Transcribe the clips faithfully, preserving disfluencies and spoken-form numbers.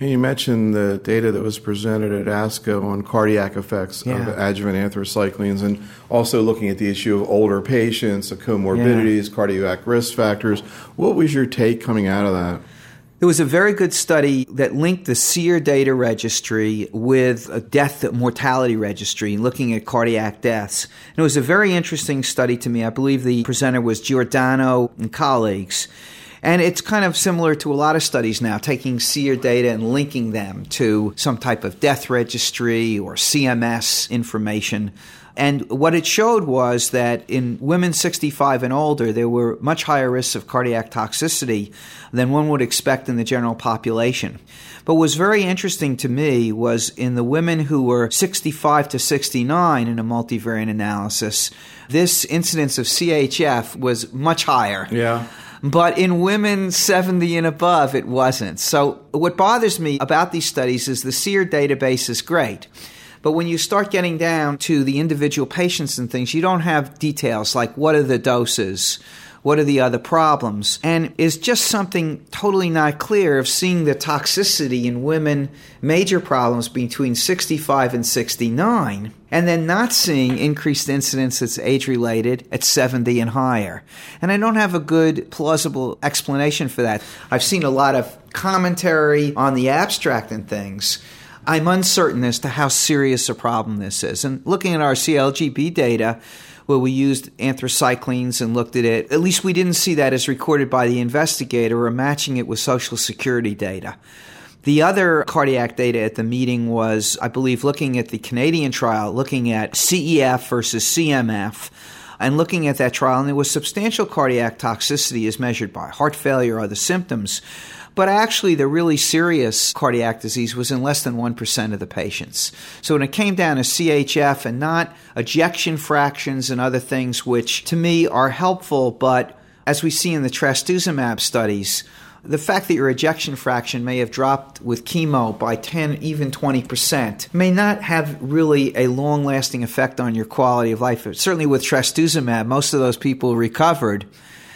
You mentioned the data that was presented at ASCO on cardiac effects Yeah. of adjuvant anthracyclines, and also looking at the issue of older patients, the comorbidities, Yeah. cardiac risk factors. What was your take coming out of that? There was a very good study that linked the SEER data registry with a death mortality registry, looking at cardiac deaths. And it was a very interesting study to me. I believe the presenter was Giordano and colleagues. And it's kind of similar to a lot of studies now, taking SEER data and linking them to some type of death registry or C M S information. And what it showed was that in women sixty-five and older, there were much higher risks of cardiac toxicity than one would expect in the general population. But what was very interesting to me was in the women who were sixty-five to sixty-nine in a multivariate analysis, this incidence of C H F was much higher. Yeah. But in women seventy and above, it wasn't. So what bothers me about these studies is the SEER database is great. But when you start getting down to the individual patients and things, you don't have details like what are the doses, what are the other problems, and it's just something totally not clear of seeing the toxicity in women, major problems between sixty-five and sixty-nine, and then not seeing increased incidence that's age-related at seventy and higher. And I don't have a good, plausible explanation for that. I've seen a lot of commentary on the abstract and things. I'm uncertain as to how serious a problem this is. And looking at our C L G B data, where we used anthracyclines and looked at it, at least we didn't see that as recorded by the investigator or matching it with Social Security data. The other cardiac data at the meeting was, I believe, looking at the Canadian trial, looking at C E F versus C M F, and looking at that trial, and there was substantial cardiac toxicity as measured by heart failure or other symptoms. But actually, the really serious cardiac disease was in less than one percent of the patients. So when it came down to C H F and not ejection fractions and other things, which to me are helpful, but as we see in the trastuzumab studies, the fact that your ejection fraction may have dropped with chemo by ten, even twenty percent may not have really a long-lasting effect on your quality of life. Certainly with trastuzumab, most of those people recovered.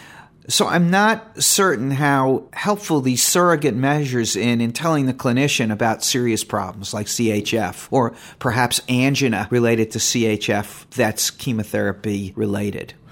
So I'm not certain how helpful these surrogate measures in, in telling the clinician about serious problems like C H F or perhaps angina related to C H F that's chemotherapy related.